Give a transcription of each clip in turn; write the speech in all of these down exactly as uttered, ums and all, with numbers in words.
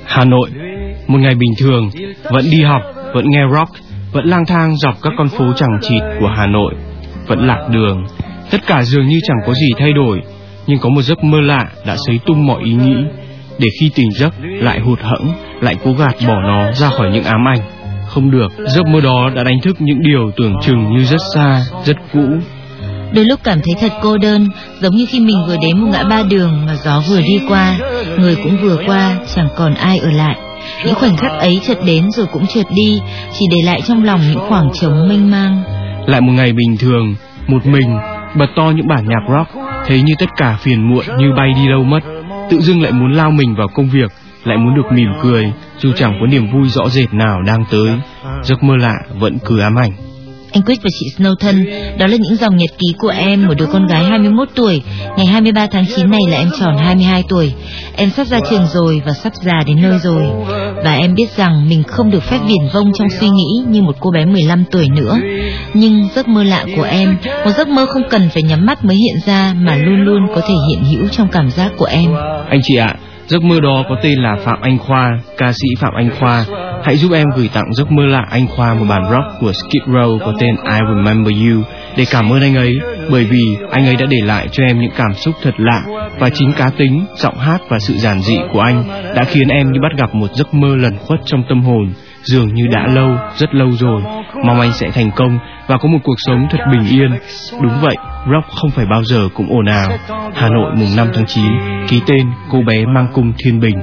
Hà Nội, một ngày bình thường, vẫn đi học, vẫn nghe rock, vẫn lang thang dọc các con phố chằng chịt của Hà Nội, vẫn lạc đường. Tất cả dường như chẳng có gì thay đổi, nhưng có một giấc mơ lạ đã xấy tung mọi ý nghĩ, để khi tỉnh giấc lại hụt hẫng, lại cố gạt bỏ nó ra khỏi những ám ảnh. Không được, giấc mơ đó đã đánh thức những điều tưởng chừng như rất xa, rất cũ. Đôi lúc cảm thấy thật cô đơn, giống như khi mình vừa đến một ngã ba đường mà gió vừa đi qua, người cũng vừa qua, chẳng còn ai ở lại. Những khoảnh khắc ấy chợt đến rồi cũng chợt đi, chỉ để lại trong lòng những khoảng trống mênh mang. Lại một ngày bình thường, một mình, bật to những bản nhạc rock, thấy như tất cả phiền muộn như bay đi đâu mất. Tự dưng lại muốn lao mình vào công việc, lại muốn được mỉm cười, dù chẳng có niềm vui rõ rệt nào đang tới. Giấc mơ lạ vẫn cứ ám ảnh. Anh Quyết và chị Snowton, đó là những dòng nhật ký của em, một đứa con gái hai mươi mốt tuổi. Ngày hai mươi ba tháng chín này là em tròn hai mươi hai tuổi. Em sắp ra trường rồi và sắp già đến nơi rồi. Và em biết rằng mình không được phép viển vông trong suy nghĩ như một cô bé mười lăm tuổi nữa. Nhưng giấc mơ lạ của em, một giấc mơ không cần phải nhắm mắt mới hiện ra, mà luôn luôn có thể hiện hữu trong cảm giác của em. Anh chị ạ, giấc mơ đó có tên là Phạm Anh Khoa, ca sĩ Phạm Anh Khoa. Hãy giúp em gửi tặng giấc mơ lạ anh Khoa một bản rock của Skid Row có tên I Remember You, để cảm ơn anh ấy, bởi vì anh ấy đã để lại cho em những cảm xúc thật lạ, và chính cá tính, giọng hát và sự giản dị của anh đã khiến em như bắt gặp một giấc mơ lẩn khuất trong tâm hồn, dường như đã lâu, rất lâu rồi. Mong anh sẽ thành công và có một cuộc sống thật bình yên. Đúng vậy, rock không phải bao giờ cũng ồn ào. Hà Nội mùng năm tháng chín, ký tên cô bé mang cung Thiên Bình.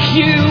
you